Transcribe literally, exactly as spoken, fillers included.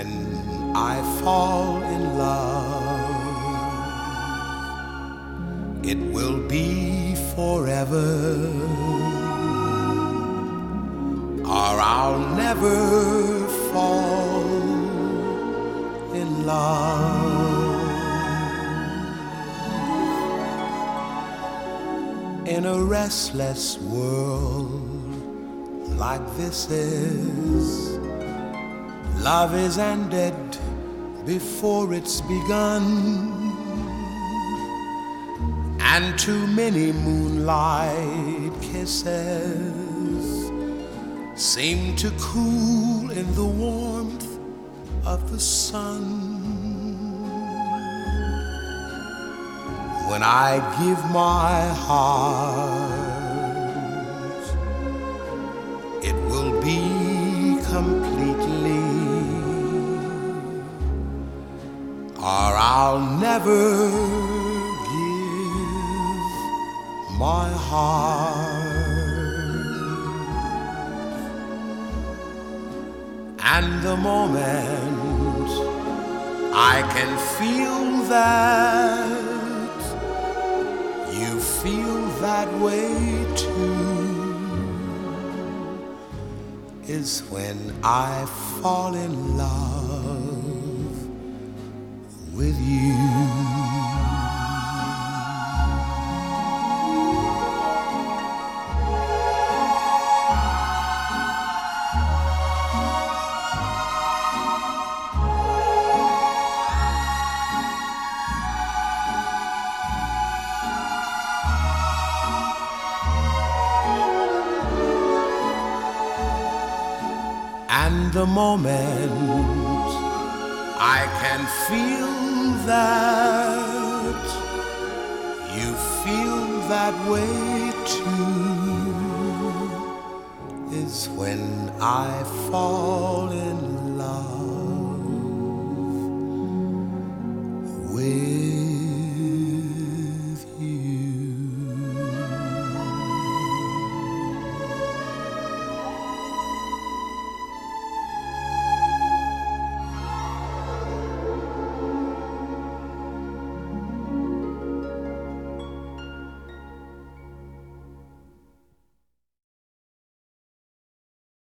when I fall in love, it will be forever, or I'll never fall in love. In a restless world like this is, love is ended before it's begun, and too many moonlight kisses seem to cool in the warmth of the sun. When I give my heart, it will be completely, or I'll never give my heart. And the moment I can feel that you feel that way too is when I fall in love with you. And the moment I can feel that you feel that way too is when I fall in love